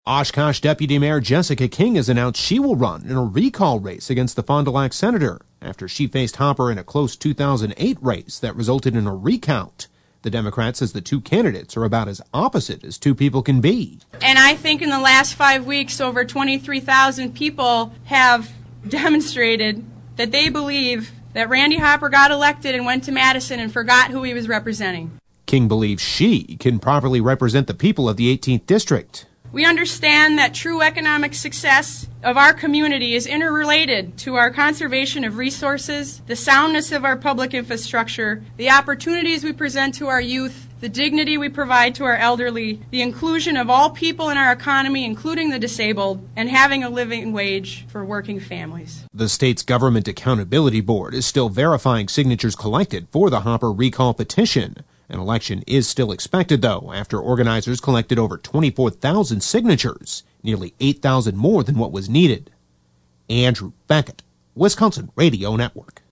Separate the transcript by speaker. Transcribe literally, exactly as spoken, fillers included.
Speaker 1: Oshkosh Deputy Mayor Jessica King has announced she will run in a recall race against the Fond du Lac senator after she faced Hopper in a close two thousand eight race that resulted in a recount. The Democrat says the two candidates are about as opposite as two people can be.
Speaker 2: And I think in the last five weeks, over twenty-three thousand people have demonstrated that they believe that Randy Hopper got elected and went to Madison and forgot who he was representing.
Speaker 1: King believes she can properly represent the people of the eighteenth District.
Speaker 2: We understand that true economic success of our community is interrelated to our conservation of resources, the soundness of our public infrastructure, the opportunities we present to our youth, the dignity we provide to our elderly, the inclusion of all people in our economy, including the disabled, and having a living wage for working families.
Speaker 1: The state's Government Accountability Board is still verifying signatures collected for the Hopper recall petition. An election is still expected, though, after organizers collected over twenty-four thousand signatures, nearly eight thousand more than what was needed. Andrew Beckett, Wisconsin Radio Network.